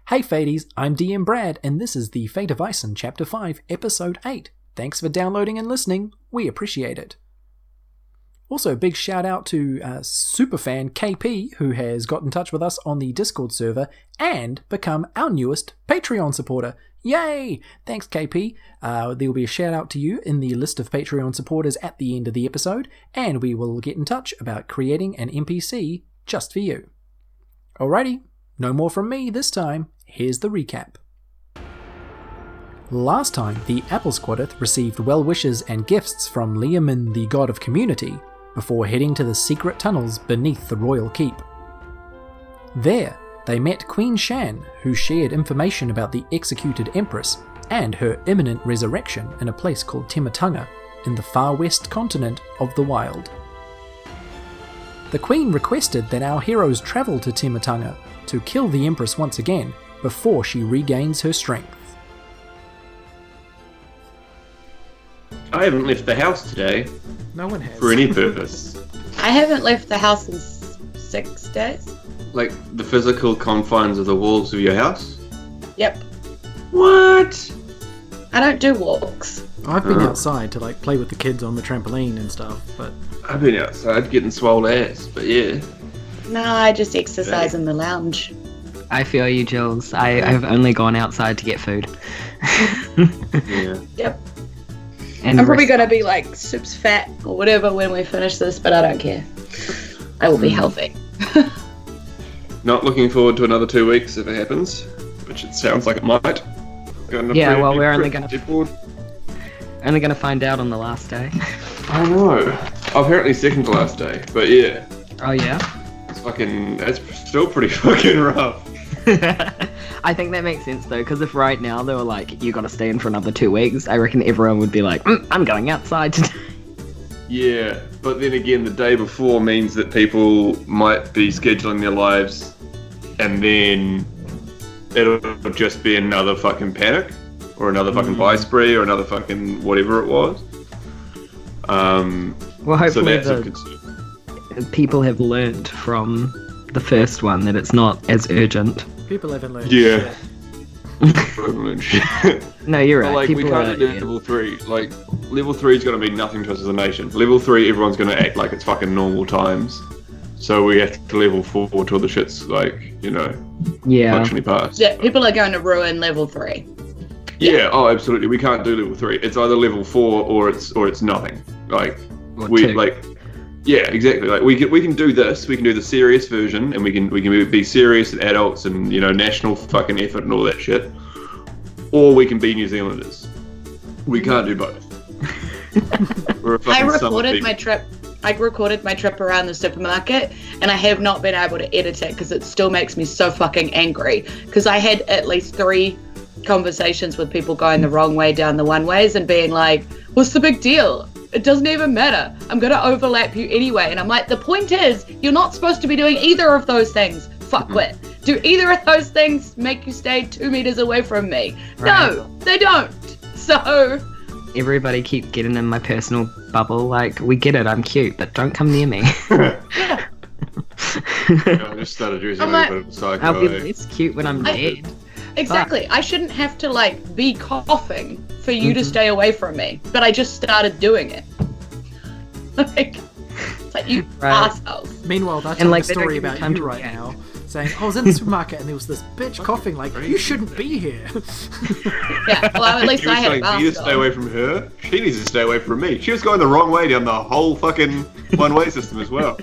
Hey Fadies, I'm DM Brad, and this is the Fate of Ison Chapter 5, Episode 8. Thanks for downloading and listening, we appreciate it. Also, big shout out to superfan KP, who has got in touch with us on the Discord server and become our newest Patreon supporter. Yay! Thanks KP. There will be a shout out to you in the list of Patreon supporters at the end of the episode, and we will get in touch about creating an NPC just for you. Alrighty, no more from me this time. Here's the recap. Last time, the Apple Squadeth received well wishes and gifts from Liamin, the god of community, before heading to the secret tunnels beneath the royal keep. There, they met Queen Shan, who shared information about the executed empress and her imminent resurrection in a place called Tematanga, in the far west continent of the Wild. The Queen requested that our heroes travel to Tematanga to kill the empress once again before she regains her strength. I haven't left the house today. No one has. For any purpose. I haven't left the house in 6 days. Like, the physical confines of the walls of your house? Yep. What? I don't do walks. I've been outside to play with the kids on the trampoline and stuff, but... I've been outside getting swole ass, but yeah. No, I just exercise in the lounge. I feel you, Jules. I've only gone outside to get food. Yeah. Yep. And I'm probably going to be soups fat or whatever when we finish this, but I don't care. I will be healthy. Not looking forward to another 2 weeks if it happens, which it sounds like it might. Yeah, well, we're only going to find out on the last day. I know. Apparently second to last day, but yeah. Oh, yeah? It's still pretty fucking rough. I think that makes sense though, because if right now they were like, you gotta stay in for another 2 weeks, I reckon everyone would be like, I'm going outside today. Yeah, but then again, the day before means that people might be scheduling their lives, and then it'll just be another fucking panic, or another fucking buy spree, or another fucking whatever it was. Well, hopefully people have learned from the first one that it's not as urgent. People haven't learned shit. No, you're right. We can't do level 3. Level 3 is going to mean nothing to us as a nation. Level 3, everyone's going to act like it's fucking normal times. So we have to level 4 till the shit's functionally passed. Yeah, people are going to ruin level 3. Yeah, oh, absolutely. We can't do level 3. It's either level 4 or it's nothing. Yeah, exactly. We can do this. We can do the serious version, and we can be serious and adults and national fucking effort and all that shit. Or we can be New Zealanders. We can't do both. I recorded my trip around the supermarket, and I have not been able to edit it because it still makes me so fucking angry. Because I had at least 3 conversations with people going the wrong way down the one ways and being like, "What's the big deal? It doesn't even matter. I'm going to overlap you anyway." And I'm like, the point is, you're not supposed to be doing either of those things. Fuckwit. Do either of those things make you stay 2 meters away from me? Right. No, they don't. So... Everybody keep getting in my personal bubble. We get it, I'm cute, but don't come near me. Yeah. I just started using a bit of a psycho. I'll be less cute when I'm dead. Exactly. I shouldn't have to be coughing for you to stay away from me, but I just started doing it. It's like, you assholes. Meanwhile, that's a story about you right now, saying, I was in the supermarket and there was this bitch coughing you shouldn't be here. Yeah, well, at least I had a mask on. You need to stay away from her. She needs to stay away from me. She was going the wrong way down the whole fucking one-way system as well.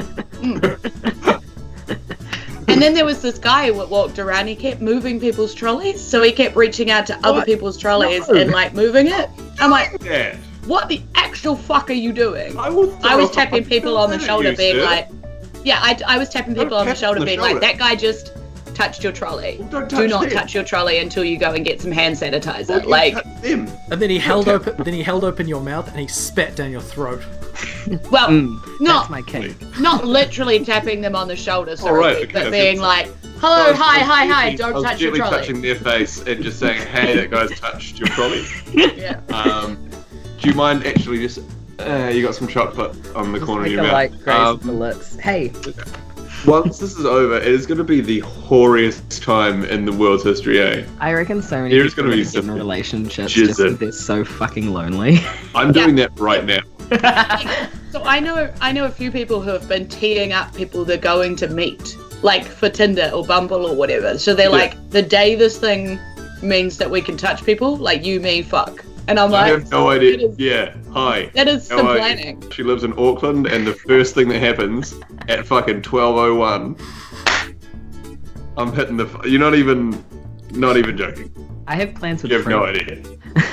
And then there was this guy who walked around, he kept moving people's trolleys, so he kept reaching out to other people's trolleys and moving it. I'm like, what the actual fuck are you doing? I was tapping people on the shoulder being I was tapping people on the shoulder being like, that guy just touched your trolley. Do not touch your trolley until you go and get some hand sanitizer. And then he held open your mouth and he spat down your throat. Well, that's my cake. Not literally tapping them on the shoulder, but being like, hello, hi, don't touch your trolley. Touching their face and just saying, hey, that guy's touched your trolley. Yeah. Do you mind actually just, you got some chocolate on the corner of your mouth. Grace the lips. Hey. Once this is over, it is going to be the hoariest time in the world's history, eh? I reckon so many There's people gonna be get in some relationships jizzing. just because they're so fucking lonely. I'm doing that right now. So I know a few people who have been teeing up people they're going to meet, like for Tinder or Bumble or whatever. So they're like, the day this thing means that we can touch people, like you, me, fuck. And I'm I like, have no idea. that is- Yeah, hi. that is How some are you? planning. She lives in Auckland, and the first thing that happens at fucking 12:01, I'm hitting the. You're not even joking. I have plans with You have no friends. idea.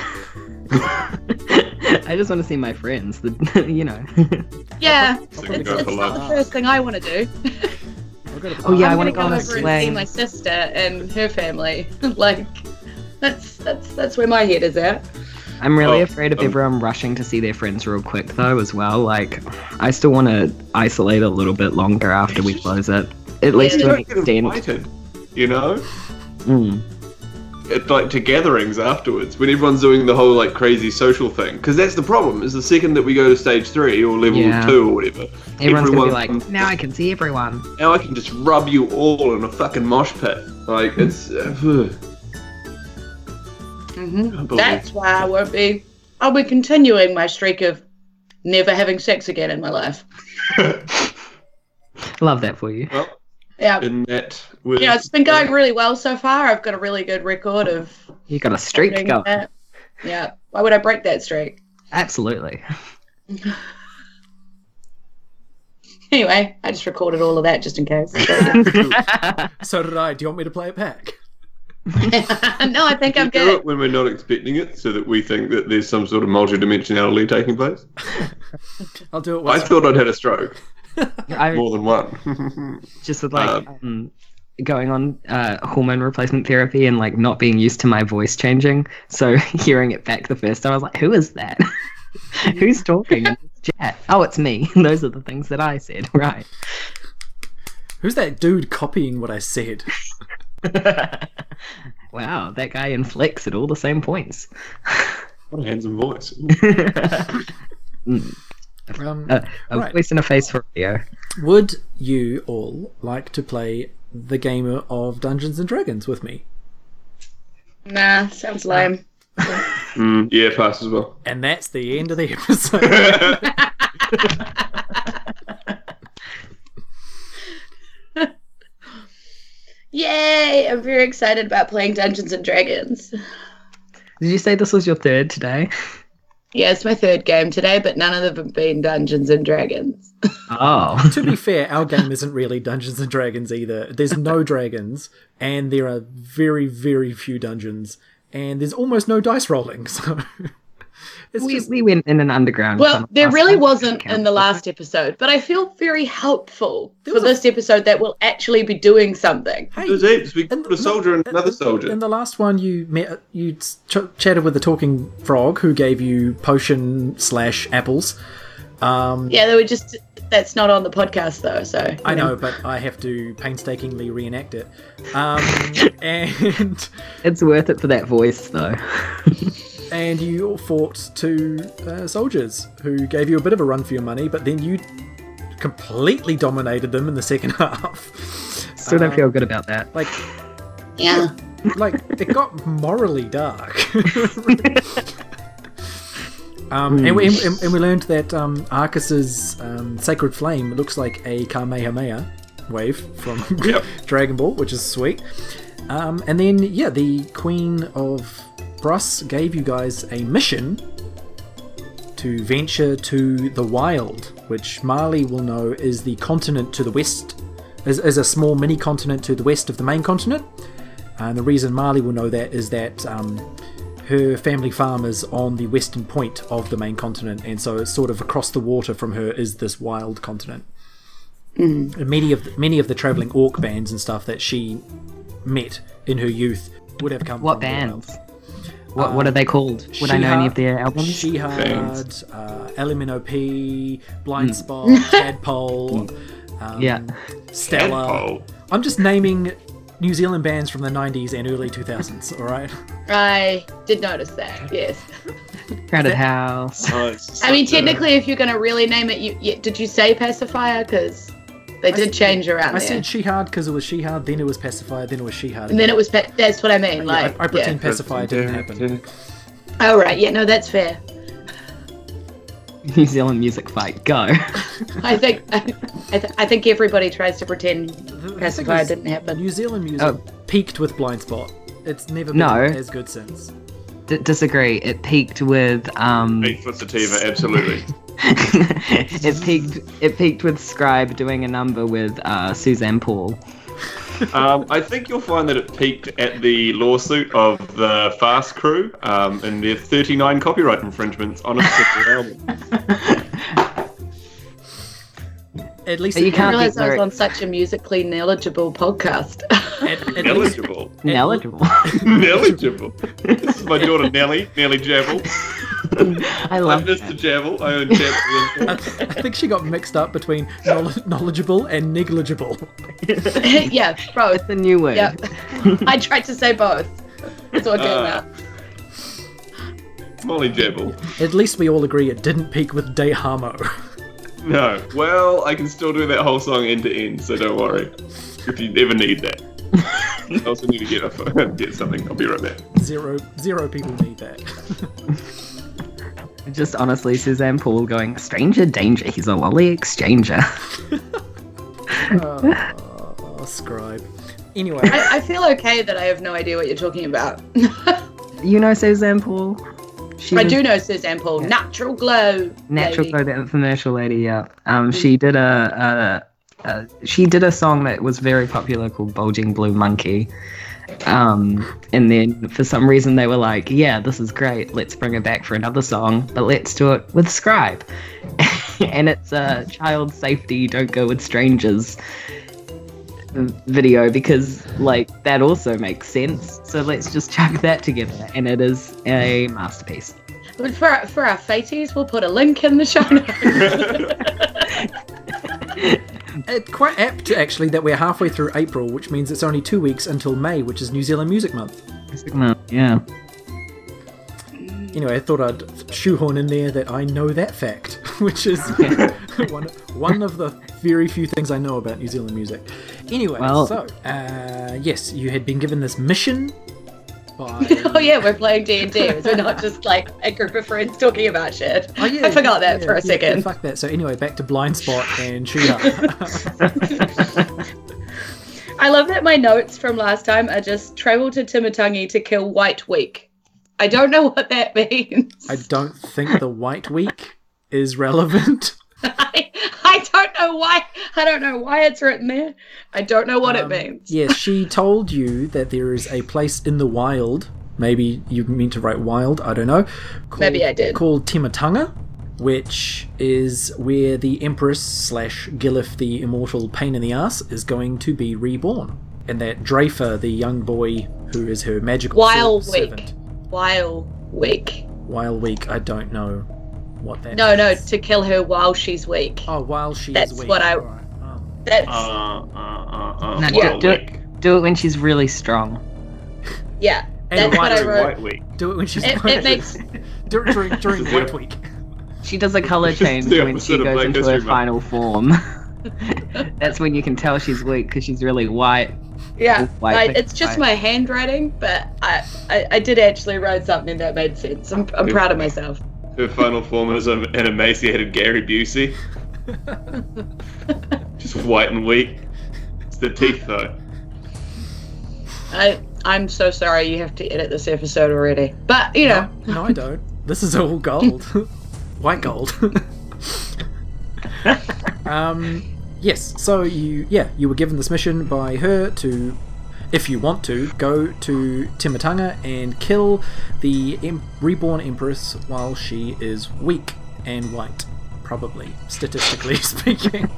I just want to see my friends. You know. Yeah, probably it's go for not the lunch. first thing I want to do. Oh yeah, I I'm want to gonna go on a over and see swing. my sister and her family. Like, that's where my head is at. I'm really Oh, afraid of everyone rushing to see their friends real quick though as well. Like, I still want to isolate a little bit longer after we close it. At least You to an don't get extent. invited, you know? Mm. It's like to gatherings afterwards when everyone's doing the whole like crazy social thing. Because that's the problem. Is the second that we go to stage 3 or level Yeah. 2 or whatever, Everyone's gonna be everyone- like, now I can see everyone. now I can just rub you all in a fucking mosh pit. Like it's. Unbelievable. That's why I'll be continuing my streak of never having sex again in my life. Love that for you. Well, Yeah. in that. With, Yeah, it's been going really well so far. I've got a really good record of You got a streak doing going. that. Yeah. Why would I break that streak? Absolutely. Anyway, I just recorded all of that just in case. So did I. Do you want me to play it back? No, I think I'm We do good. it when we're not expecting it, so that we think that there's some sort of multidimensionality taking place. I'll do it I once. thought I'd had a stroke, I more than one. just with like going on hormone replacement therapy and like not being used to my voice changing. So hearing it back the first time, I was like, "Who is that? Who's talking in this chat? Oh, it's me." Those are the things that I said. Right. Who's that dude copying what I said? Wow, that guy inflects at all the same points. What a handsome voice. A Right. voice and a face for audio. Would you all like to play the game of Dungeons and Dragons with me? Nah, sounds lame. Yeah, pass as well. And that's the end of the episode. Yay! I'm very excited about playing Dungeons and Dragons. Did you say this was your third today? Yeah, it's my third game today, but none of them have been Dungeons and Dragons. Oh. To be fair, our game isn't really Dungeons and Dragons either. There's no dragons, and there are very, very few dungeons, and there's almost no dice rolling. So it's just We went in an underground. Well, tunnel there last really time. wasn't Count. in the last episode, but I feel very hopeful There for was a- this episode that we'll actually be doing something. hey, There's heaps. We in- put a soldier and another soldier. in the last one, you chatted with the talking frog who gave you potion / apples. Yeah, they were just. That's not on the podcast though, so. I know, but I have to painstakingly reenact it. And It's worth it for that voice, though. and you all fought 2 soldiers who gave you a bit of a run for your money, but then you completely dominated them in the second half. Still don't feel good about that. Like, Yeah. it got morally dark. And we learned that Arcus's Sacred Flame looks like a Kamehameha wave from Yep. Dragon Ball, which is sweet. And then, yeah, the Queen of Brus gave you guys a mission to venture to the Wild, which Marley will know is the continent to the west, is a small mini continent to the west of the main continent. And the reason Marley will know that is that her family farm is on the western point of the main continent, and so it's sort of across the water from her is this wild continent. And many of the travelling orc bands and stuff that she met in her youth would have come What from the wild. bands? What are they called? Would I know any of their albums? Shihad, LMNOP, Blind Spot, Tadpole, Yeah. Stella. Tadpole. I'm just naming New Zealand bands from the 90s and early 2000s, alright? I did notice that, yes. Crowded House. Oh, it's I mean, such a- technically, if you're going to really name it, did you say Pacifier? Because They did change around I there. said Shihad because it was Shihad, then it was Pacifier, then it was Shihad. And then it was... That's what I mean. Yeah, Like, I pretend Pacifier didn't happen. Oh, right. Yeah, no, that's fair. New Zealand music fight, go. I think everybody tries to pretend Pacifier didn't happen. New Zealand music peaked with Blind Spot. It's never been as good since. Disagree. It peaked with Beat for Sativa, absolutely. it peaked with Scribe doing a number with Suzanne Paul. I think you'll find that it peaked at the lawsuit of the Fast Crew and their 39 copyright infringements on a particular album. At least You can't realize be I was on such a musically knowledgeable podcast. Eligible. Knowledgeable. Knowledgeable. This is my daughter Nelly Jabble. I I'm love Mr. Jabble. I own Jabble. I think she got mixed up between knowledgeable and negligible. Yeah, both. It's a new word. Yeah. I tried to say both. That's what came out. Molly Jabble. At least we all agree it didn't peak with De Hamo. No. Well, I can still do that whole song end to end, so don't worry. If you ever need that. I also need to get something. I'll be right back. Zero people need that. Just honestly, Suzanne Paul going, stranger danger, he's a lolly exchanger. Scribe. Anyway. I feel okay that I have no idea what you're talking about. You know Suzanne Paul? I do know Suzanne Paul. Yeah. Natural Glow. Natural Glow, the infomercial lady, yeah. She did a song that was very popular called Bulging Blue Monkey. And then for some reason they were like, yeah, this is great, let's bring it back for another song, but let's do it with Scribe. And it's a child safety, don't go with strangers video, because like that also makes sense, so let's just chuck that together, and it is a masterpiece. But for our faties, we'll put a link in the show notes. It's quite apt, actually, that we're halfway through April, which means it's only 2 weeks until May, which is New Zealand Music Month. Yeah. Anyway, I thought I'd shoehorn in there that I know that fact, which is one of the very few things I know about New Zealand music. Anyway, yes, you had been given this mission by... Oh yeah, we're playing D&D. We're not just like a group of friends talking about shit. Oh, yeah, I forgot that for a second. Yeah, fuck that. So anyway, back to Blind Spot and Shihad. I love that my notes from last time are just travel to Timatangi to kill White Week. I don't know what that means. I don't think the White Week is relevant. I don't know why. I don't know why it's written there. I don't know what it means. Yes, she told you that there is a place in the wild. Maybe you mean to write wild. I don't know. Maybe I did. Called Timatanga, which is where the Empress / Gilif, the immortal pain in the ass, is going to be reborn. And that Drafer, the young boy who is her magical servant. Wild Week. I don't know what that No, is. to kill her while she's weak. Oh, while she's That's weak. What I... Right. Oh. That's... No, yeah. Do it when she's really strong. Yeah, And that's what I wrote. White Week. Do it when she's It makes... during White Week. She does a colour change the when she opposite of goes Black into History her Month. final form. That's when you can tell she's weak, because she's really white. Yeah, White, it's just my handwriting, but I did actually write something that made sense. I'm proud of myself. Her final form is an emaciated Gary Busey. Just white and weak. It's the teeth, though. I'm so sorry you have to edit this episode already. But, you know. No, I don't. This is all gold. White gold. Yes, so you were given this mission by her to, if you want to, go to Timatanga and kill the reborn Empress while she is weak and white, probably, statistically speaking.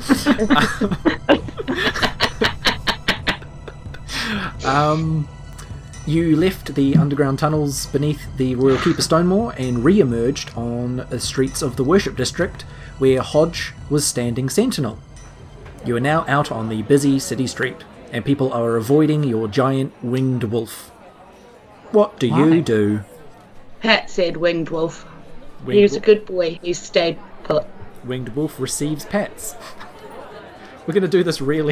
You left the underground tunnels beneath the Royal Keeper Stonemore and re-emerged on the streets of the Worship District, where Hodge was standing sentinel. You are now out on the busy city street, and people are avoiding your giant winged wolf. What do you do? Pat said winged wolf. He was a good boy. He stayed put. Winged wolf receives pats. We're gonna do this really.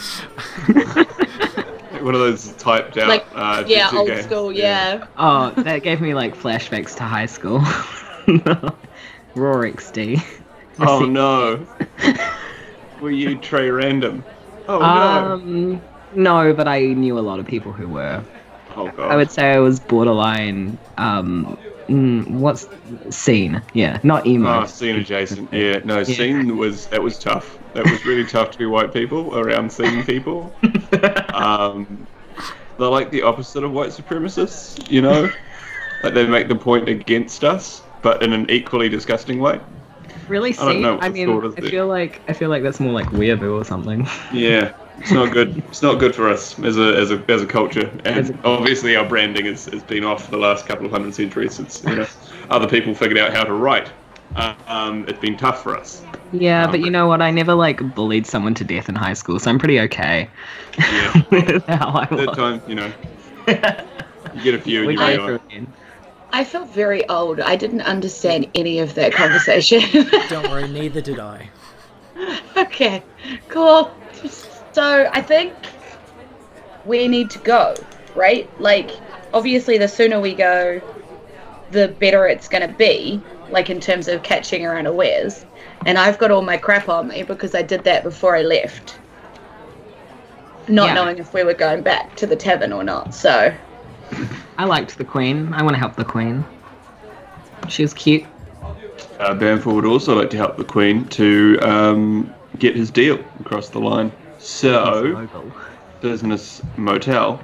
One of those typed out. Like, yeah, old games. school, yeah. Oh, that gave me like flashbacks to high school. Raw XD. Oh no. Were you Trey Random? Oh no. No, but I knew a lot of people who were. Oh god. I would say I was borderline. What's scene? Yeah, not emo. Oh, scene adjacent. Yeah, no, scene was tough. That was really tough to be white people around scene people. They're like the opposite of white supremacists, you know? Like they make the point against us, but in an equally disgusting way. Really? I don't know what I the mean, thought is I there. feel like that's more like weeaboo or something. Yeah, it's not good. It's not good for us as a culture, and obviously our branding has been off for the last couple of hundred centuries since other people figured out how to write. It's been tough for us. Yeah, but you know what? I never like bullied someone to death in high school, so I'm pretty okay. Yeah, with how I third was. time, you get a few and We you go go through on. again. I felt very old. I didn't understand any of that conversation. Don't worry, neither did I. Okay, cool. So I think we need to go, right? Like, obviously, the sooner we go, the better it's going to be, like in terms of catching her unawares. And I've got all my crap on me because I did that before I left, not knowing if we were going back to the tavern or not. So I liked the Queen. I want to help the Queen. She was cute. Banfor would also like to help the Queen to get his deal across the line. So, Mogul. business motel.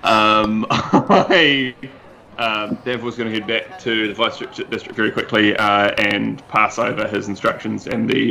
Banfor's going to head back to the Vice District very quickly and pass over his instructions and the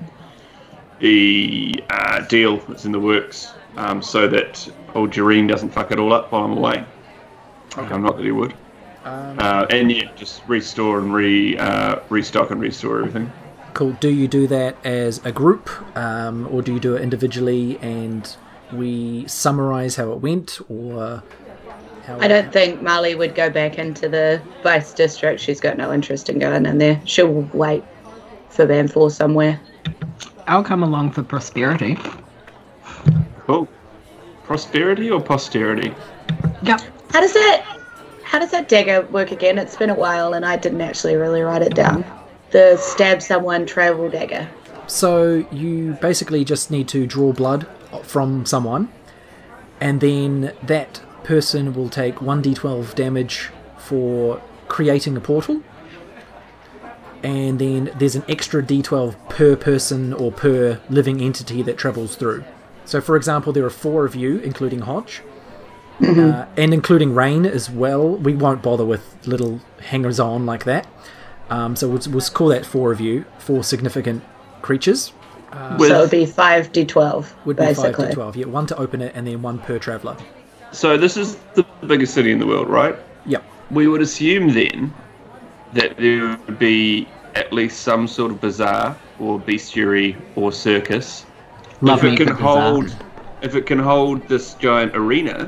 deal that's in the works so that old Jareen doesn't fuck it all up while I'm away. Okay. Not that he would. And yeah, just restore and restock and restore everything. Cool. Do you do that as a group, or do you do it individually and we summarize how it went, or how? I don't think Marley would go back into the Vice District. She's got no interest in going in there. She'll wait for Banfor somewhere. I'll come along for prosperity. Cool. Prosperity or posterity? Yep. How does that dagger work again? It's been a while and I didn't actually really write it down. The stab someone travel dagger. So you basically just need to draw blood from someone, and then that person will take 1d12 damage for creating a portal, and then there's an extra d12 per person or per living entity that travels through. So for example, there are 4 of you, including Hodge, and including Rain as well. We won't bother with little hangers-on like that. So we'll call that 4 of you, 4 significant creatures. So it would be 5d12, Would basically. be 5d12, yeah, 1 to open it and then 1 per traveller. So this is the biggest city in the world, right? Yep. We would assume then that there would be at least some sort of bazaar or bestiary or circus. Love if me it can for bazaar. if it can hold this giant arena,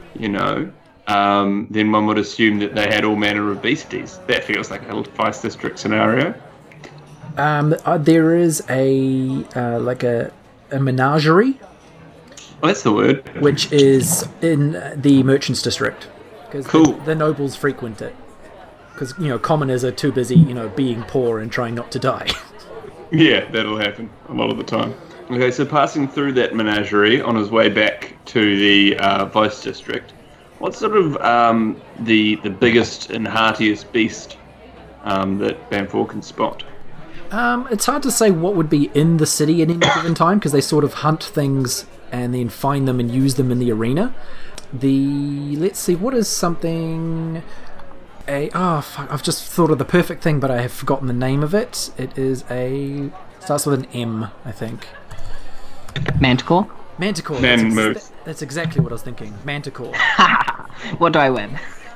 then one would assume that they had all manner of beasties. That feels like a Vice District scenario. There is a menagerie, Oh, that's the word. which is in the Merchants District. Because Cool. the nobles frequent it. Because, commoners are too busy, being poor and trying not to die. Yeah, that'll happen a lot of the time. Okay, so passing through that menagerie on his way back to the Vice District, what's sort of the biggest and heartiest beast that Banfor can spot? It's hard to say what would be in the city at any given time, because they sort of hunt things and then find them and use them in the arena. Let's see, what is something... I've just thought of the perfect thing, but I have forgotten the name of it. It is starts with an M, I think. Manticore? Manticore. Mammoth. That's exactly what I was thinking. Manticore. What do I win?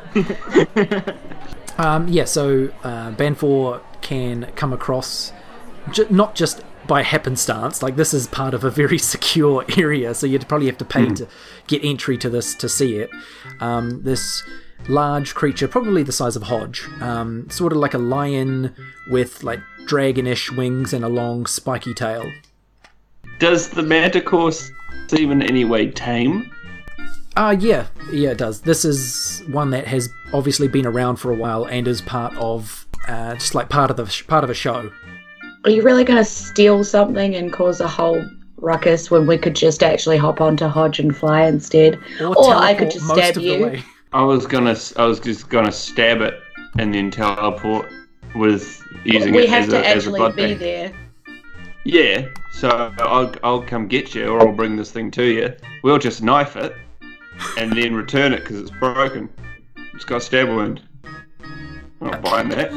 So Banfor can come across, not just by happenstance, like this is part of a very secure area, so you'd probably have to pay to get entry to this to see it. This large creature, probably the size of Hodge, sort of like a lion with like dragonish wings and a long spiky tail. Does the manticore seem in any way tame? Yeah, it does. This is one that has obviously been around for a while and is part of, just like part of a show. Are you really going to steal something and cause a whole ruckus when we could just actually hop onto Hodge and fly instead? Or I could just stab you. I was just gonna stab it and then teleport with using it as a blood bank. We have to actually be there. Yeah, so I'll come get you, or I'll bring this thing to you. We'll just knife it and then return it because it's broken. It's got a stab wound. I'm not buying that.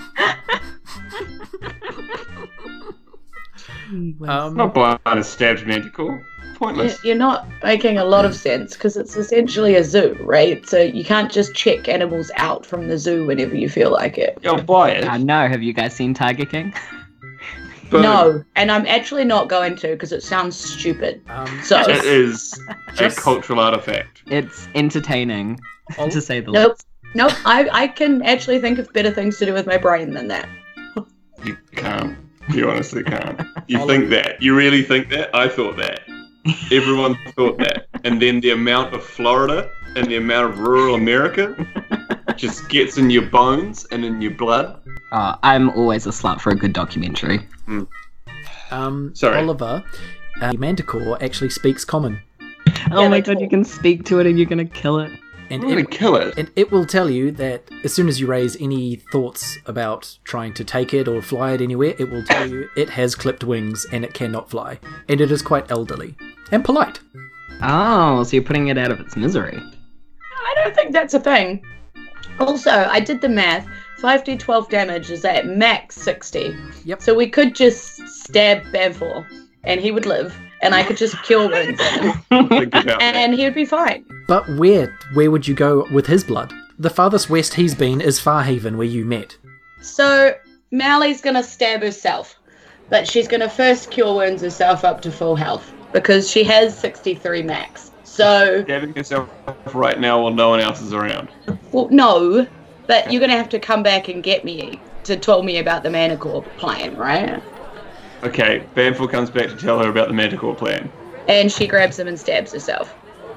I'm not buying a stabbed manticore. Pointless. You're not making a lot of sense because it's essentially a zoo, right? So you can't just check animals out from the zoo whenever you feel like it. I'll buy it. No, have you guys seen Tiger King? Boom. No, and I'm actually not going to because it sounds stupid. So it is a cultural artifact. It's entertaining, to say the least. Nope. I can actually think of better things to do with my brain than that. You can't. You honestly can't. You think that? You really think that? I thought that. Everyone thought that. And then the amount of Florida and the amount of rural America just gets in your bones and in your blood. I'm always a slut for a good documentary. Sorry. Oliver, Manticore actually speaks common. Oh my god, you can speak to it and you're going to kill it. And I'm going to kill it. And it will tell you that as soon as you raise any thoughts about trying to take it or fly it anywhere, it will tell you it has clipped wings and it cannot fly. And it is quite elderly. And polite. Oh, so you're putting it out of its misery. I don't think that's a thing. Also, I did the math. 5d12 damage is at max 60. Yep. So we could just stab Banfor and he would live. And I could just cure wounds and he would be fine. But where would you go with his blood? The farthest west he's been is Farhaven, where you met. So Mally's going to stab herself. But she's going to first cure wounds herself up to full health. Because she has 63 max. So stabbing yourself right now while no one else is around. Well, no, but you're gonna have to come back and get me to tell me about the Manticore plan, right? Okay, Banfor comes back to tell her about the Manticore plan. And she grabs him and stabs herself.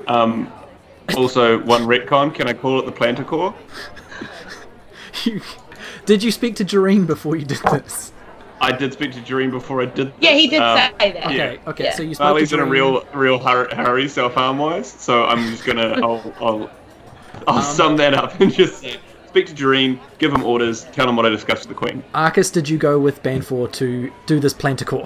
Also, one retcon, can I call it the Planticore? Did you speak to Jareen before you did this? I did speak to Jareen before I did this. Yeah, he did say that. Okay, yeah. So you spoke to Jareen. In a real hurry, self-harm wise, so I'm just gonna, I'll sum that up and just say, speak to Jareen, give him orders, tell him what I discussed with the Queen. Arcus, did you go with Banfor to do this Planticore?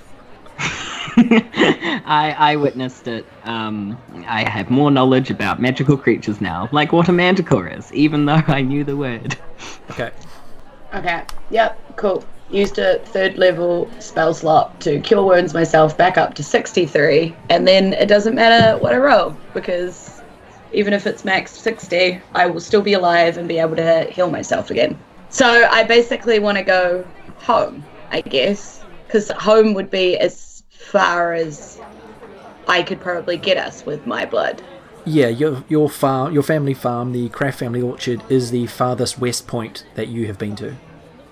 I witnessed it. I have more knowledge about magical creatures now, like what a manticore is, even though I knew the word. Okay. Yep, cool. Used a 3rd level spell slot to cure wounds myself back up to 63, and then it doesn't matter what I roll, because even if it's max 60, I will still be alive and be able to heal myself again. So I basically want to go home, I guess, because home would be as far as I could probably get us with my blood. Yeah, your farm, your family farm, the Craft family orchard, is the farthest west point that you have been to.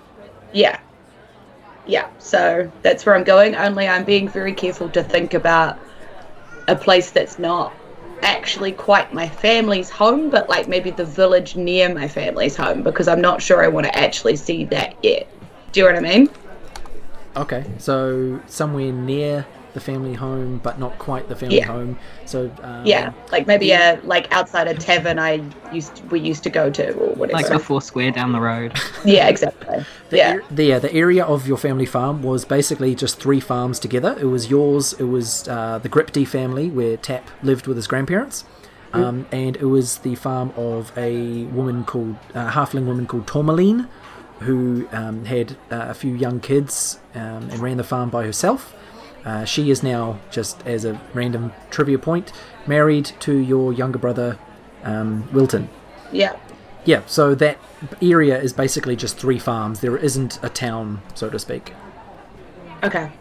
Yeah, so that's where I'm going, only I'm being very careful to think about a place that's not actually quite my family's home, but like maybe the village near my family's home, because I'm not sure I want to actually see that yet. Do you know what I mean? Okay, so somewhere near the family home, but not quite the family home. So like maybe like outside a tavern we used to go to or whatever. Like a 4 square down the road. Yeah, exactly. The area of your family farm was basically just 3 farms together. It was yours. It was the Gripty family where Tap lived with his grandparents, and it was the farm of a woman called halfling woman called Tourmaline, who had a few young kids and ran the farm by herself. She is now, just as a random trivia point, married to your younger brother, Wilton. Yeah. Yeah, so that area is basically just 3 farms. There isn't a town, so to speak. Okay.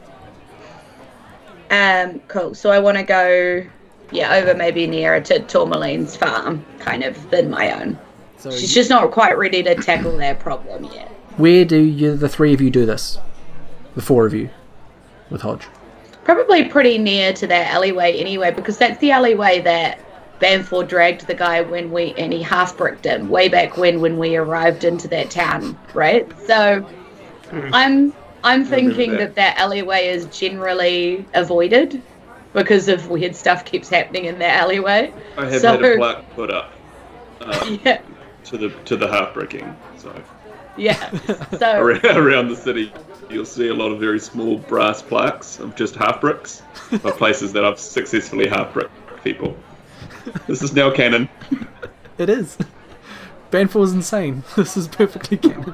Cool. So I want to go, over maybe nearer to Tourmaline's farm, kind of, than my own. So she's just not quite ready to tackle their problem yet. Where do the 3 of you do this? The 4 of you, with Hodge. probably pretty near to that alleyway anyway, because that's the alleyway that Banfor dragged the guy and he half-bricked him way back when we arrived into that town, right? So I'm thinking that alleyway is generally avoided because of weird stuff keeps happening in that alleyway. I have had a plaque put up yeah. to the half-bricking, so... Yeah, so... around the city, you'll see a lot of very small brass plaques of just half-bricks of places that I've successfully half-bricked people. This is now canon. It is. Banfor's insane. This is perfectly canon.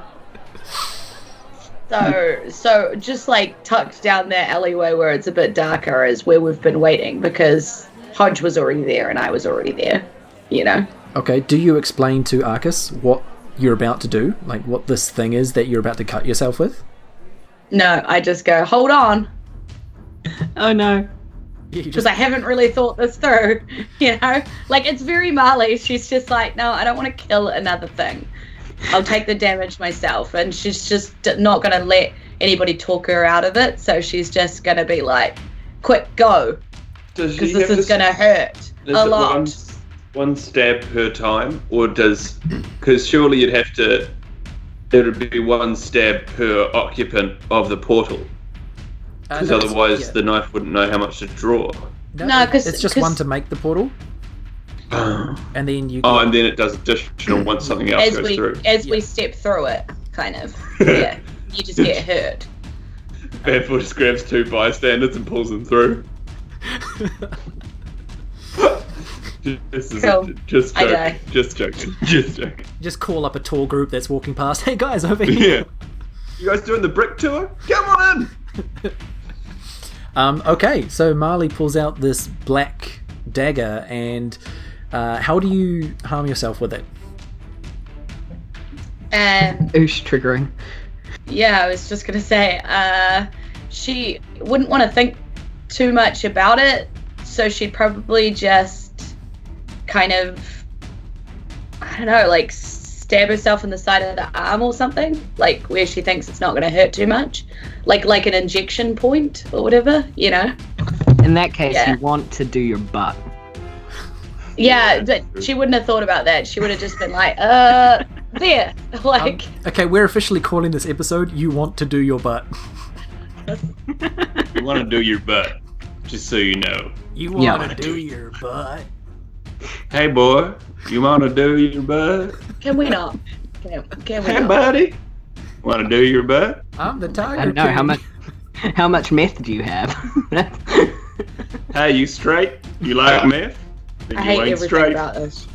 So just like tucked down that alleyway where it's a bit darker is where we've been waiting because Hodge was already there and I was already there, you know? Okay, do you explain to Arcus what you're about to do? Like what this thing is that you're about to cut yourself with? No, I just go, hold on. Oh no. Because I haven't really thought this through, you know? Like, it's very Marley. She's just like, no, I don't want to kill another thing. I'll take the damage myself. And she's just not going to let anybody talk her out of it. So she's just going to be like, quick, go. Because this is going to hurt a lot. One stab per time? Or because surely you'd have to, it would be one stab per occupant of the portal. Because otherwise the knife wouldn't know how much to draw. No, because it's just one to make the portal. And then you... and then it does additional once something else goes through. As we step through it, kind of. Yeah. You just get hurt. Banfor just grabs two bystanders and pulls them through. Just joking. Just joking. Just call up a tour group that's walking past. Hey guys, over here. Yeah. You guys doing the brick tour? Come on in! Okay, so Marley pulls out this black dagger, and how do you harm yourself with it? Oosh, triggering. Yeah, I was just going to say, she wouldn't want to think too much about it, so she'd probably just kind of, I don't know, like stab herself in the side of the arm or something, like where she thinks it's not going to hurt too much, like an injection point or whatever, you know. In that case, you want to do your butt. Yeah, but she wouldn't have thought about that. She would have just been like, there, like. Okay, we're officially calling this episode "You Want to Do Your Butt." You want to do your butt, just so you know. You want to do your butt. Hey boy, you want to do your butt? Can we not? Can we hey not? buddy, want to do your butt? I'm the tiger. I don't know how much meth do you have? Hey, you straight? You like meth? Then I you hate ain't everything straight. about this.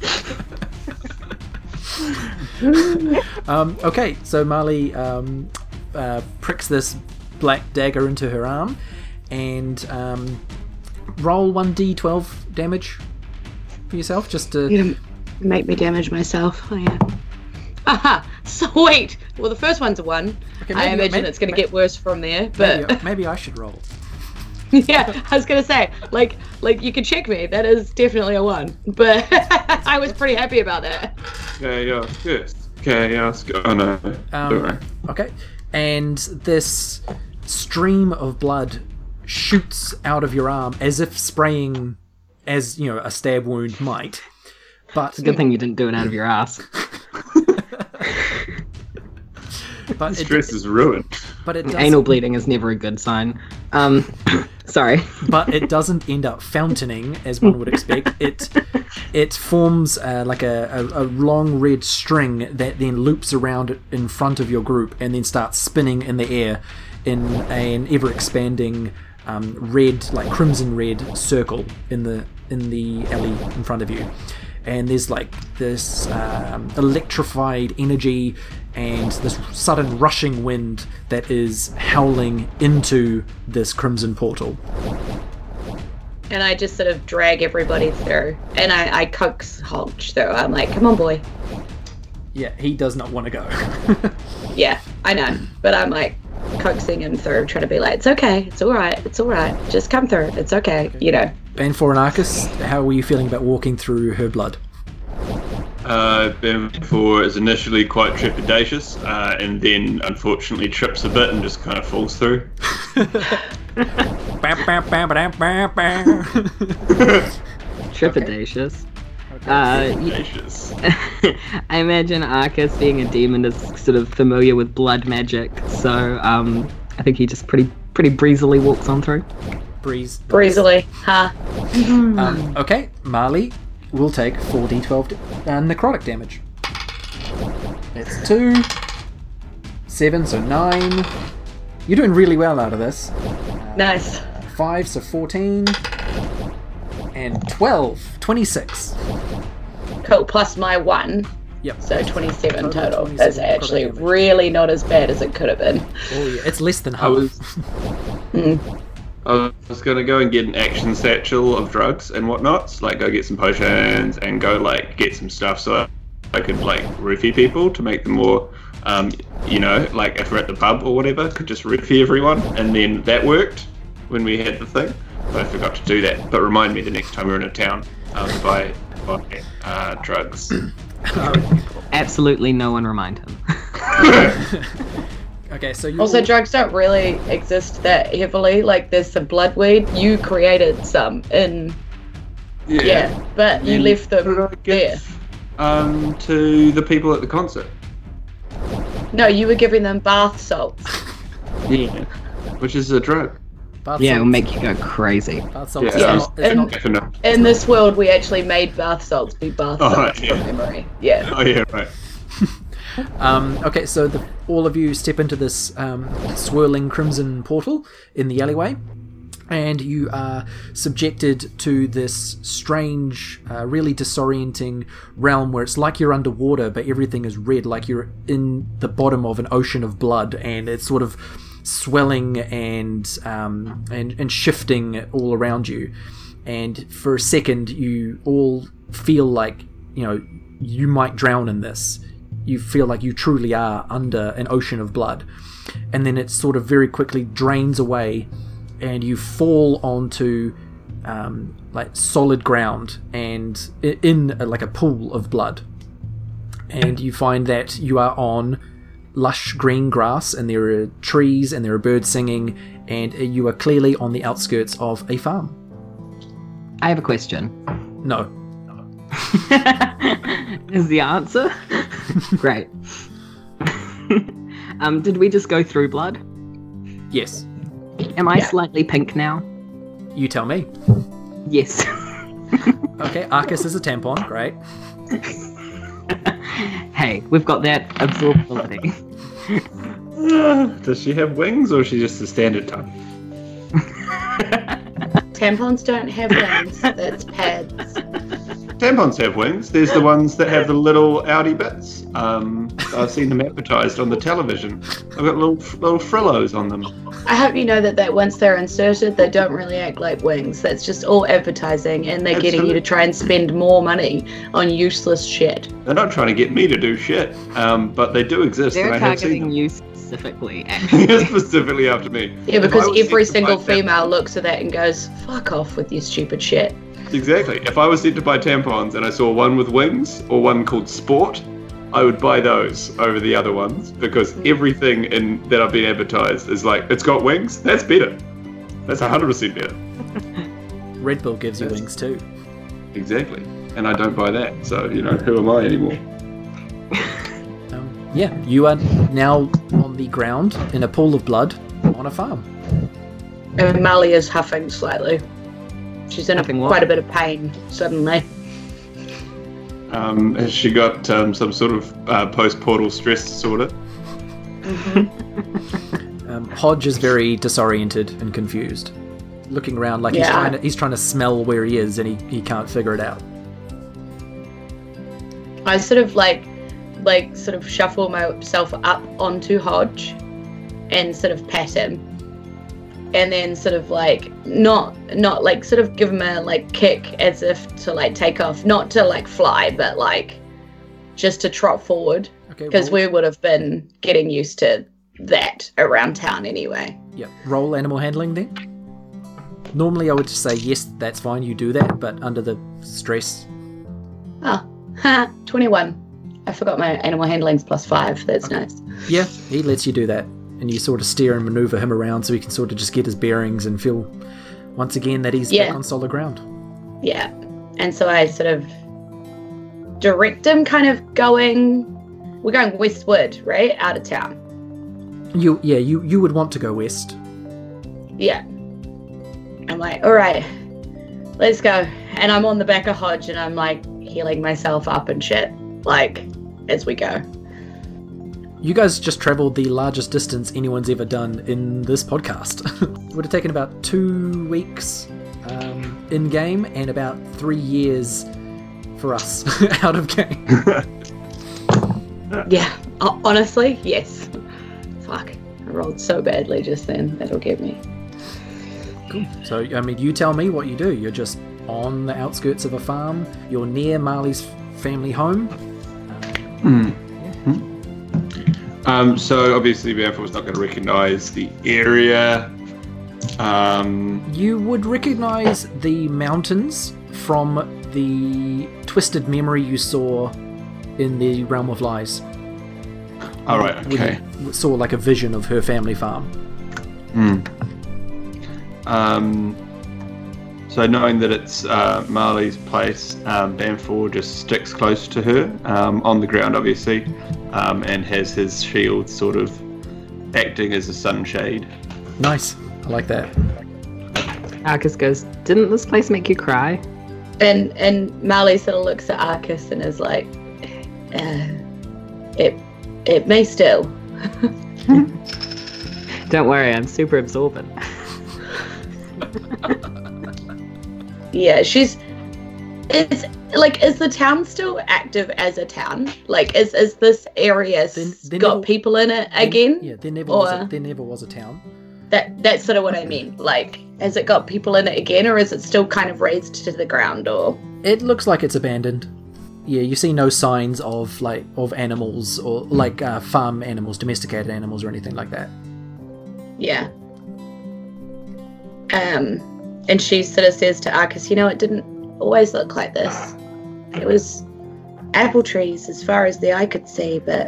Okay, so Marley pricks this black dagger into her arm, and roll 1d12 damage for yourself, just to... You're gonna make me damage myself. Oh, yeah. Aha! Sweet! Well, the first one's a 1. Okay, I imagine it's going to get worse from there, but... Maybe I should roll. Yeah, I was going to say, like you can check me. That is definitely a 1. But I was pretty happy about that. Chaos, yes. Chaos, oh no. Okay. And this stream of blood shoots out of your arm as if spraying, as, you know, a stab wound might. But it's a good thing you didn't do it out of your ass. But stress is ruined. But anal bleeding is never a good sign. Sorry. But it doesn't end up fountaining as one would expect. It forms like a long red string that then loops around in front of your group and then starts spinning in the air in an ever expanding red, like crimson red circle in the alley in front of you. And there's like this electrified energy and this sudden rushing wind that is howling into this crimson portal. And I just sort of drag everybody through, and I coax Hodge through. I'm like, come on, boy. Yeah, he does not want to go. Yeah, I know, but I'm like coaxing him through, trying to be like, it's okay, it's all right, just come through, it's okay, you know. Banfor and Arcus, how were you feeling about walking through her blood? Banfor is initially quite trepidatious, and then unfortunately trips a bit and just kind of falls through. Trepidatious. Trepidatious. I imagine Arcus, being a demon, is sort of familiar with blood magic, so I think he just pretty breezily walks on through. Breezily, huh? Okay, Marley will take 4d12 necrotic damage. That's 2, 7, so 9. You're doing really well out of this. Nice. 5, so 14. And 12, 26. Cool, plus my 1. Yep. So 27 total. 27 That's actually damage. really not as bad as it could have been. Oh yeah, it's less than I half. was going to go and get an action satchel of drugs and whatnot, like go get some potions and go like get some stuff so I could like roofie people to make them more, like if we're at the pub or whatever, could just roofie everyone, and then that worked when we had the thing. But I forgot to do that. But remind me the next time we're in a town to buy drugs. Absolutely no one remind him. Okay, so you Also, drugs don't really exist that heavily. Like, there's some bloodweed. You created some in... Yeah, but you left them there. To the people at the concert. No, you were giving them bath salts. Yeah. Which is a drug. bath Yeah, it'll salts. make you go crazy. Bath salts. Yeah. It's not, Definitely. In this world, we actually made bath salts be bath Oh, salts yeah. from memory. Yeah. Oh yeah, right. Okay, so all of you step into this swirling crimson portal in the alleyway, and you are subjected to this strange, really disorienting realm where it's like you're underwater, but everything is red, like you're in the bottom of an ocean of blood, and it's sort of swelling and shifting all around you. And for a second, you all feel like, you might drown in this. You feel like you truly are under an ocean of blood. And then it sort of very quickly drains away, and you fall onto like solid ground and in like a pool of blood. And you find that you are on lush green grass, and there are trees and there are birds singing, and you are clearly on the outskirts of a farm. I have a question. No. Is the answer? Great. Did we just go through blood? Yes. Am I slightly pink now? You tell me. Yes. Okay, Arcus is a tampon. Great. Hey, we've got that absorbability. Does she have wings, or is she just a standard type? Tampons don't have wings. That's pads. Tampons have wings. There's the ones that have the little outy bits. I've seen them advertised on the television. I've got little frillos on them. I hope you know that once they're inserted, they don't really act like wings. That's just all advertising, and they're getting you to try and spend more money on useless shit. They're not trying to get me to do shit, but they do exist. They're and I have seen targeting them. you specifically, actually. Specifically after me. Yeah, If I because was every sent to buy single female looks at that and goes, fuck off with your stupid shit. Exactly. If I was sent to buy tampons and I saw one with wings or one called Sport, I would buy those over the other ones, because everything that I've been advertised is like, it's got wings. That's better. That's 100% better. Red Bull gives you wings too. Exactly. And I don't buy that. So, who am I anymore? Yeah, you are now on the ground in a pool of blood on a farm. And Molly is huffing slightly. She's in Huffing what? quite a bit of pain suddenly. Has she got some sort of post-portal stress disorder? Hodge is very disoriented and confused, looking around like he's trying to smell where he is, and he can't figure it out. I sort of like shuffle myself up onto Hodge and sort of pat him, and then sort of not sort of give him a kick as if to take off, not to fly, but just to trot forward, Okay, because we would have been getting used to that around town anyway. Yeah, roll animal handling then. Normally I would just say yes, that's fine, you do that, but under the stress. Oh, 21. I forgot my animal handling's +5. That's nice. Yeah, he lets you do that, and you sort of steer and maneuver him around so he can sort of just get his bearings and feel once again that he's back on solid ground. Yeah. And so I sort of direct him kind of we're going westward, right? Out of town. You would want to go west. Yeah. I'm like, all right, let's go. And I'm on the back of Hodge and I'm like healing myself up and shit, like, as we go. You guys just traveled the largest distance anyone's ever done in this podcast. It would have taken about 2 weeks in game and about 3 years for us out of game. Yeah, honestly, yes. Fuck, I rolled so badly just then. That'll get me. Cool. So, I mean, you tell me what you do. You're just on the outskirts of a farm. You're near Marley's family home. So obviously Banfor's not going to recognise the area. You would recognise the mountains from the twisted memory you saw in the Realm of Lies. All right, okay. You saw like a vision of her family farm. So knowing that it's Marley's place, Banfor just sticks close to her, on the ground obviously, and has his shield sort of acting as a sunshade. Nice, I like that. Arcus goes, didn't this place make you cry? And Marley sort of looks at Arcus and is like, it may still. Don't worry, I'm super absorbent. Yeah, is the town still active as a town? Like, is this area got people in it again? Yeah, there never was a town. That's sort of what I mean. Like, has it got people in it again, or is it still kind of razed to the ground? Or it looks like it's abandoned. Yeah, you see no signs of animals or like farm animals, domesticated animals, or anything like that. Yeah. And she sort of says to Arcus, it didn't always look like this. It was apple trees as far as the eye could see, but...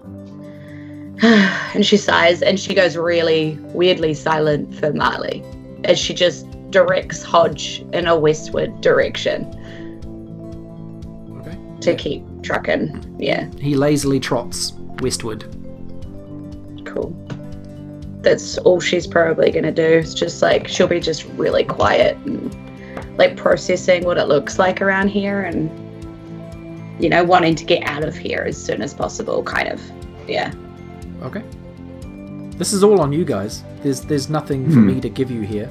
And she sighs, and she goes really weirdly silent for Marley, as she just directs Hodge in a westward direction. Okay. To keep trucking, yeah. He lazily trots westward. Cool. That's all she's probably going to do. It's just like, she'll be just really quiet and like processing what it looks like around here and, wanting to get out of here as soon as possible, kind of. Yeah. Okay. This is all on you guys. There's nothing for me to give you here.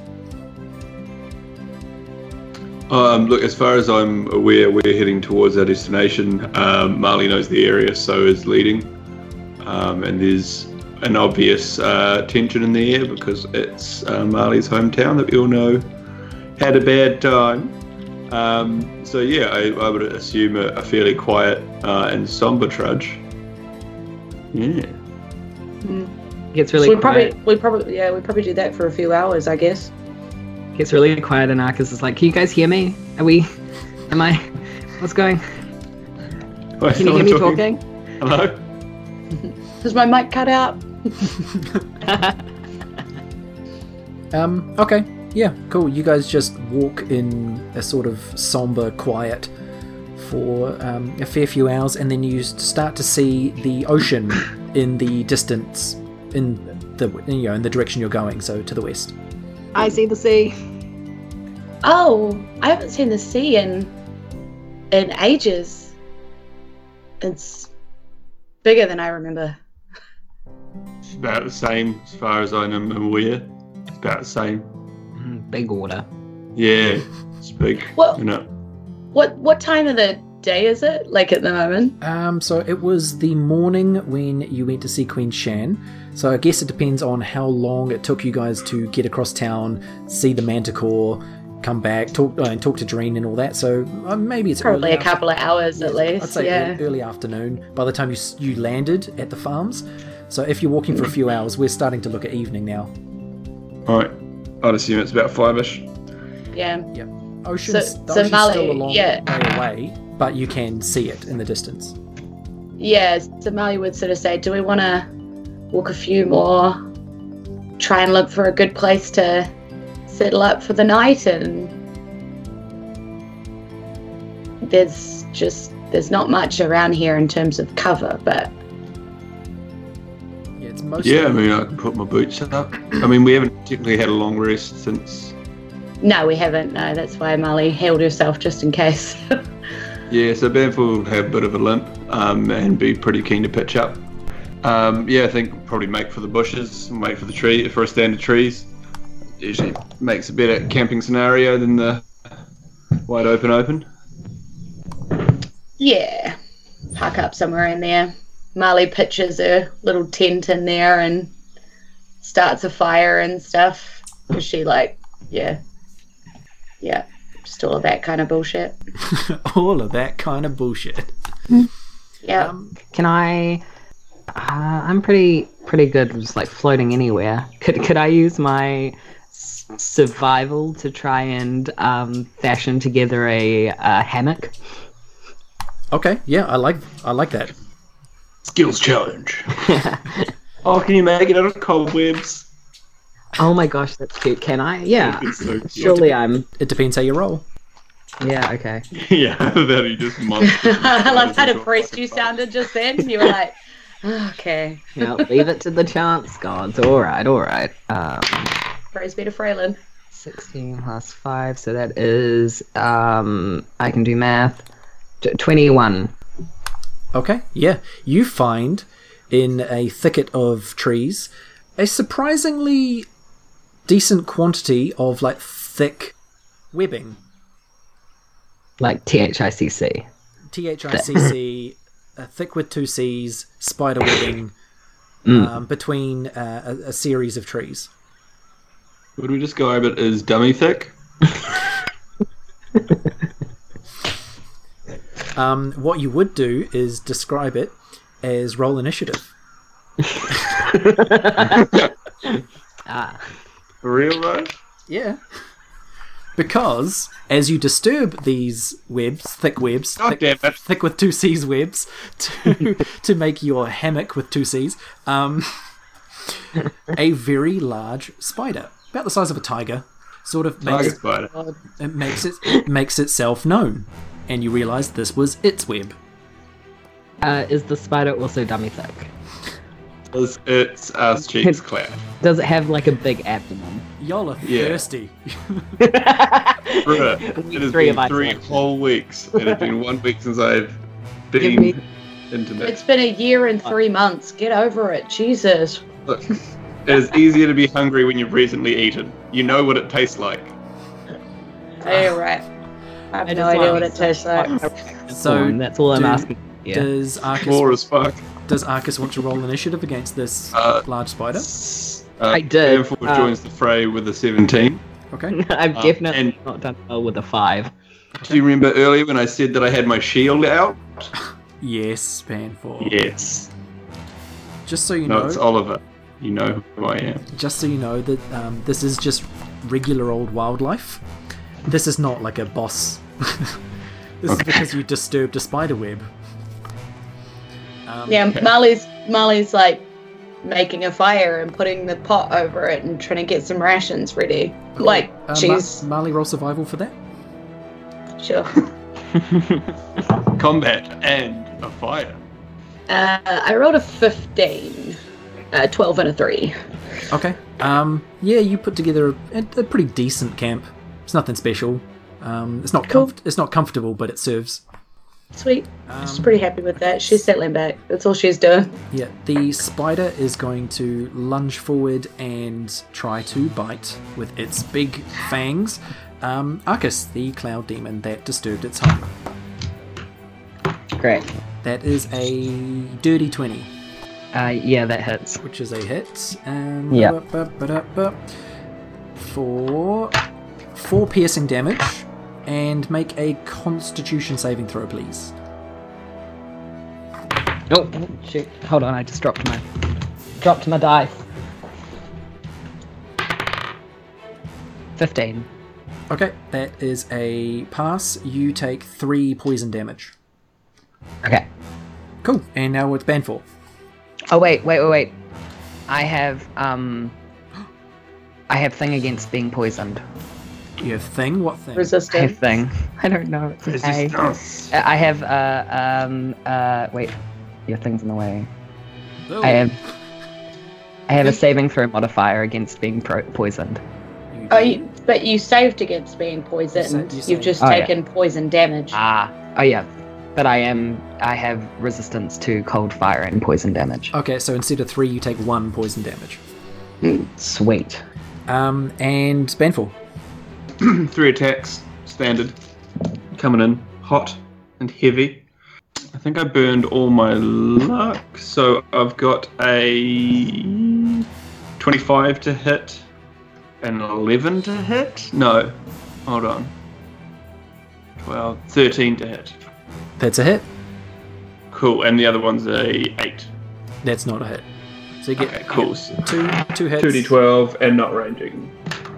Look, as far as I'm aware, we're heading towards our destination. Marley knows the area, so is leading. And there's an obvious tension in the air because it's Marley's hometown that we all know had a bad time. So yeah, I would assume a fairly quiet and somber trudge. Yeah. Gets really quiet. We probably do that for a few hours, I guess. Gets really quiet and Arcus is like, can you guys hear me? What's going? Can you hear me talking? Hello? Does my mic cut out? Okay. Yeah, cool. You guys just walk in a sort of somber quiet for a fair few hours, and then you start to see the ocean in the distance, in the direction you're going, so to the west. I see the sea. Oh, I haven't seen the sea in ages. It's bigger than I remember. It's about the same as far as I'm aware. It's about the same. Big water. Yeah, it's big. What time of the day is it, like, at the moment? So it was the morning when you went to see Queen Shan. So I guess it depends on how long it took you guys to get across town, see the Manticore, come back, talk to Dreen and all that. So maybe it's probably a couple of hours at least. I'd say early afternoon by the time you landed at the farms. So if you're walking for a few hours, we're starting to look at evening now. All right. I'd assume it's about 5ish. Yeah. Yeah. The ocean's Marley, still a long way away, but you can see it in the distance. Yeah, so Marley would sort of say, do we want to walk a few more, try and look for a good place to settle up for the night, and there's not much around here in terms of cover, but Yeah, it's mostly... Yeah, I mean, I can put my boots up. I mean, we haven't particularly had a long rest since... no, we haven't. No, that's why Molly held herself just in case. Yeah, so Banff will have a bit of a limp and be pretty keen to pitch up. Yeah, I think we'll probably make for the bushes and wait for a stand of trees. Usually makes a better camping scenario than the wide open. Yeah, park up somewhere in there. Marley pitches her little tent in there and starts a fire and stuff. Because she yeah, just all of that kind of bullshit. All of that kind of bullshit. Yeah. Can I? I'm pretty good, just like floating anywhere. Could I use my survival to try and fashion together a hammock? Okay, yeah, I like that. Skills challenge. Oh, can you make it out of cobwebs? Oh my gosh, that's cute. Can I? Yeah. It's so cute. Surely I'm. It depends how you roll. Yeah. Okay. Yeah, that he just monsters. I love how depressed you sounded just then. You were like, okay. Yeah. Leave it to the chance gods. All right. Praise be to Freylin. 16 plus 5, so that is I can do math. 21. Okay, yeah. You find in a thicket of trees a surprisingly decent quantity of like thick webbing. Like THICC. THICC, thick with 2 C's, spider webbing between a series of trees. Would we describe it as dummy thick? What you would do is describe it as roll initiative. For real though? Yeah. Because as you disturb these webs, thick webs, God damn it. thick with 2 C's webs, to make your hammock with 2 C's, a very large spider, about the size of a tiger, sort of Tiger spider. makes itself known. And you realise this was its web. Is the spider also dummy thick? It's ass cheeks clad. Does it have like a big abdomen? Y'all are Yeah. thirsty. Bruh, it has Three of been us 3 actually. whole weeks. It has been 1 week since I've Give been me- intimate. It's been a year and 3 months. Get over it. Jesus. Look, it is easier to be hungry when you've recently eaten. You know what it tastes like. Oh, you're right. I have I no just idea want what it tastes like. So that's all I'm do- asking. Yeah. Does Poor Arcus as fuck. want to roll initiative against this large spider? I did, Banff joins the fray with a 17. Okay. I've definitely and- not done well with a 5. Do you remember earlier when I said that I had my shield out? Yes, Banfor. Yes. Just so you No, know, it's Oliver. You know who I am. just so you know that this is just regular old wildlife. This is not like a boss. This is because you disturbed a spider web. Yeah, Marley's like making a fire and putting the pot over it and trying to get some rations ready. Like, she's Marley roll survival for that. sure. Combat and a fire. I rolled a 15, 12 and a 3. Okay. Yeah, you put together a pretty decent camp. It's nothing special. It's not Cool. it's not comfortable, but it serves. Sweet. She's pretty happy with that. She's settling back. That's all she's doing. Yeah, the spider is going to lunge forward and try to bite with its big fangs. Arcus, the cloud demon that disturbed its home. Great. That is a dirty 20, Yeah, that hits. which is a hit. Yeah. For 4 piercing damage, and make a Constitution saving throw, please. Oh, shit. Hold on, I just dropped my dice. 15. Okay, that is a pass. You take 3 poison damage. Okay. Cool. And now it's Banfor. Oh, wait. I have, I have thing against being poisoned. You have thing? What thing? I Resistant. have thing. I don't know. It's an A. Resistance. I have wait, your thing's in the way. Oh, I have a saving throw modifier against being poisoned. But you saved against being poisoned. You You've just Oh, yeah. taken poison damage. Oh yeah. But I have resistance to cold, fire, and poison damage. Okay, so instead of 3, you take 1 poison damage. Sweet. And Banfor. 3 attacks, standard. Coming in hot and heavy. I think I burned all my luck, so I've got a 25 to hit, an 11 to hit? No, hold on. 12, 13 to hit. That's a hit. Cool, and the other one's a 8. That's not a hit. So you get Okay, cool. two hits. 2d12 and not ranging.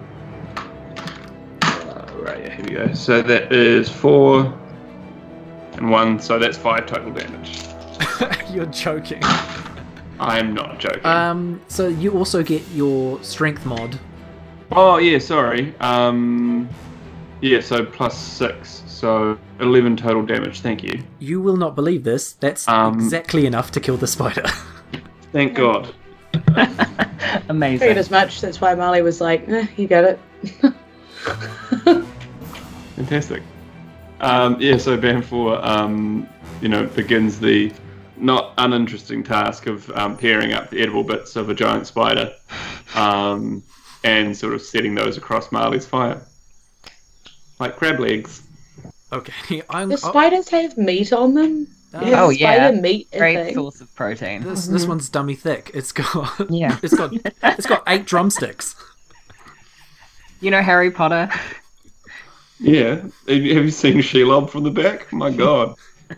Right, yeah, here we go. So that is 4 and 1, so that's 5 total damage. You're joking. I am not joking. So you also get your strength mod. Oh, yeah, sorry. Yeah, so plus 6, so 11 total damage, thank you. You will not believe this. That's exactly enough to kill the spider. Thank God. Amazing. Figured as much. That's why Marley was like, you got it. Fantastic. Yeah, so Banfor, begins the not uninteresting task of pairing up the edible bits of a giant spider and sort of setting those across Marley's fire. Like crab legs. Okay, Do spiders have meat on them? Is Oh, spider yeah. meat a Great thing? source of protein. This one's dummy thick. It's got Yeah. it's got 8 drumsticks. You know Harry Potter? Yeah. Have you seen Shelob from the back? My God.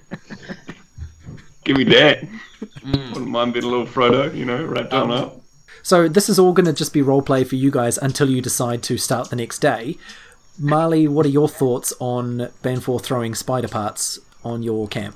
Give me that. Wouldn't mind being a little Frodo, wrapped on up. So this is all going to just be roleplay for you guys until you decide to start the next day. Marley, what are your thoughts on Banfor throwing spider parts on your camp?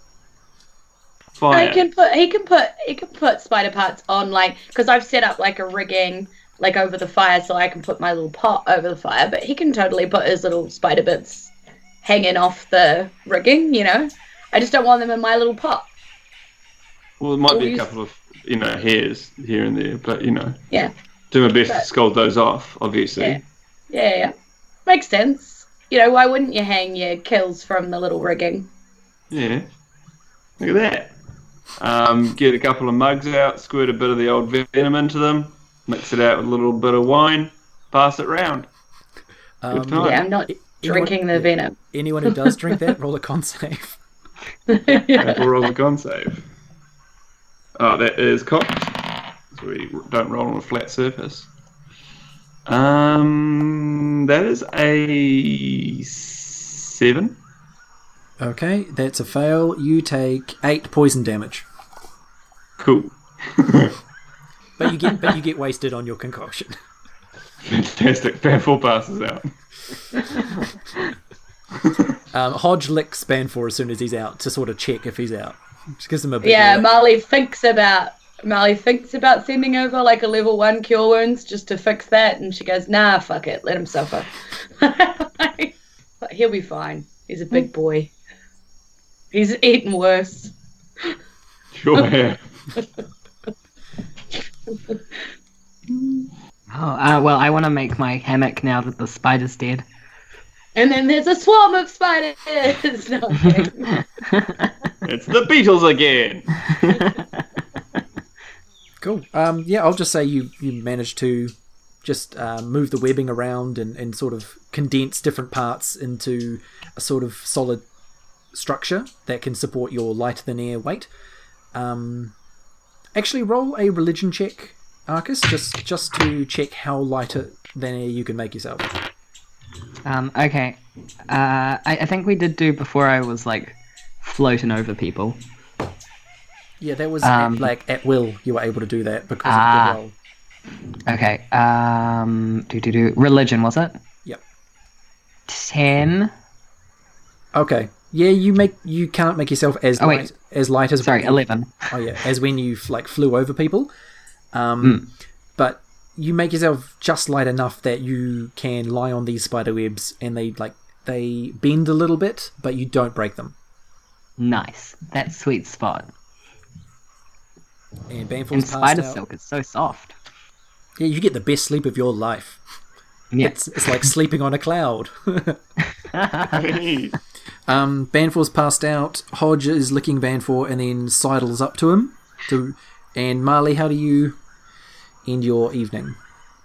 Fire. He can put spider parts on, like, because I've set up like a rigging like over the fire so I can put my little pot over the fire, but he can totally put his little spider bits hanging off the rigging, I just don't want them in my little pot. Well, it might be a couple of, hairs here and there, but, Yeah. do my best to scold those off, obviously. Yeah. Makes sense. Why wouldn't you hang your kills from the little rigging? Yeah. Look at that. Get a couple of mugs out, squirt a bit of the old venom into them, mix it out with a little bit of wine, pass it round. Good time. Yeah, I'm not drinking the venom. Anyone who does drink that, roll a con save. We'll roll the con save. Oh, that is cocked. So we don't roll on a flat surface. That is a 7. Okay, that's a fail. You take 8 poison damage. Cool. But you get wasted on your concoction. Fantastic. Banfor passes out. Hodge licks Banfor as soon as he's out to sort of check if he's out. Just gives him a big Yeah, lick. Marley thinks about sending over like a level 1 cure wounds just to fix that, and she goes, nah, fuck it, let him suffer. But he'll be fine. He's a big boy. He's eaten worse. Sure have. Well, I want to make my hammock now that the spider's dead. And then there's a swarm of spiders. No, okay. It's the Beatles again. Cool. I'll just say you managed to just move the webbing around and sort of condense different parts into a sort of solid structure that can support your lighter than air weight. Actually, roll a religion check, Arcus, just to check how lighter than air you can make yourself. Okay. I think we did do before I was like floating over people. Yeah, that was at will. You were able to do that because of the roll. Okay. Religion, was it? Yep. 10. Okay. Yeah, you can't make yourself as light as Sorry, 11. Oh yeah, as when you flew over people. But you make yourself just light enough that you can lie on these spider webs, and they bend a little bit, but you don't break them. Nice. That sweet spot. And Banford's And passed spider out. silk is so soft. Yeah, you get the best sleep of your life. Yeah. It's like sleeping on a cloud. Banfor's passed out. Hodge is licking Banfor and then sidles up to him. And Marley, how do you end your evening?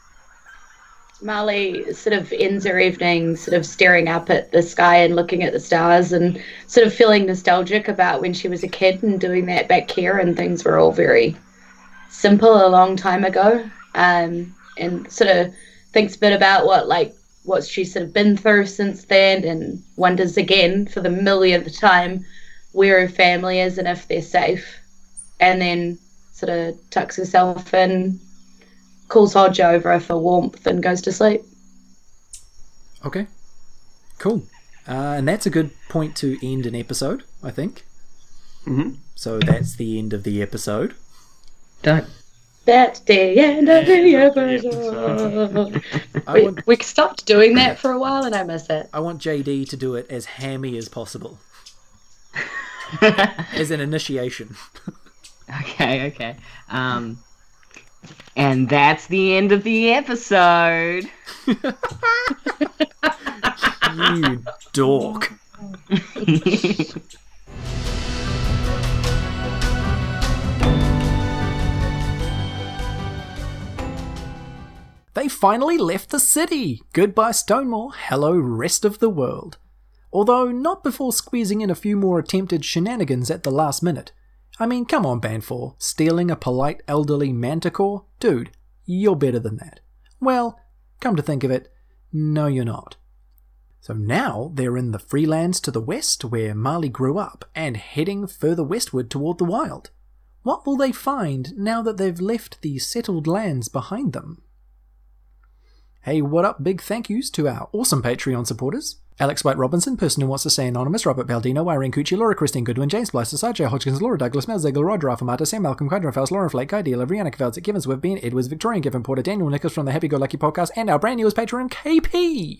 Marley sort of ends her evening sort of staring up at the sky and looking at the stars and sort of feeling nostalgic about when she was a kid and doing that back here, and things were all very simple a long time ago. And sort of thinks a bit about what she's sort of been through since then, and wonders again for the millionth time where her family is and if they're safe. And then sort of tucks herself in, calls Hodge over for warmth, and goes to sleep. Okay, cool. And that's a good point to end an episode, I think. Mm-hmm. So that's the end of the episode. Don't. That's the end of the episode. We stopped doing that for a while, and I miss it. I want JD to do it as hammy as possible. As an initiation. Okay. And that's the end of the episode. You dork. They finally left the city! Goodbye Stonemore, hello rest of the world. Although not before squeezing in a few more attempted shenanigans at the last minute. I mean, come on Banfor, stealing a polite elderly manticore? Dude, you're better than that. Well, come to think of it, no you're not. So now they're in the freelands to the west where Marley grew up and heading further westward toward the wild. What will they find now that they've left the settled lands behind them? Hey, what up? Big thank yous to our awesome Patreon supporters. Alex White Robinson, person who wants to stay anonymous, Robert Baldino, Irene Cucci, Laura Christine Goodwin, James Blyster, Sajay Hodgkins, Laura Douglas, Mel Ziegler, Rod Raffamata, Sam Malcolm, Kydron Fels, Lauren Flake, Guy Dealer, Brianna Kvelzik, Kevin Swift, Ben Edwards, Victorian Kevin Porter, Daniel Nichols from the Happy Go Lucky podcast, and our brand newest patron, KP!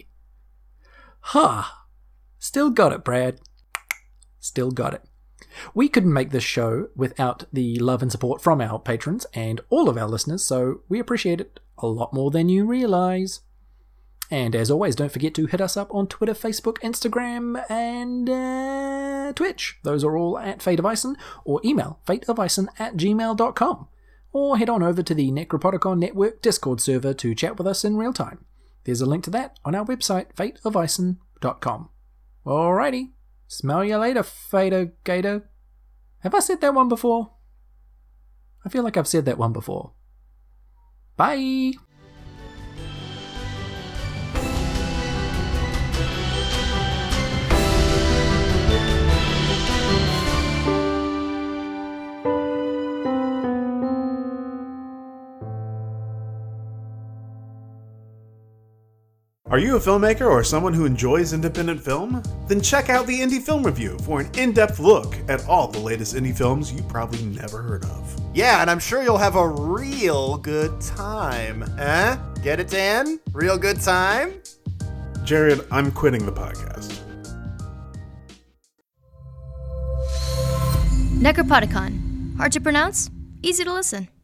Still got it, Brad. Still got it. We couldn't make this show without the love and support from our patrons and all of our listeners, so we appreciate it a lot more than you realise. And as always, don't forget to hit us up on Twitter, Facebook, Instagram, and Twitch. Those are all at Fate of Ison, or email fateofison@gmail.com. Or head on over to the Necropodicon Network Discord server to chat with us in real time. There's a link to that on our website, fateofison.com. Alrighty. Smell you later, Fader Gator. Have I said that one before? I feel like I've said that one before. Bye! Are you a filmmaker or someone who enjoys independent film? Then check out the Indie Film Review for an in-depth look at all the latest indie films you probably never heard of. Yeah, and I'm sure you'll have a real good time. Eh? Get it, Dan? Real good time? Jared, I'm quitting the podcast. Necropodicon. Hard to pronounce? Easy to listen.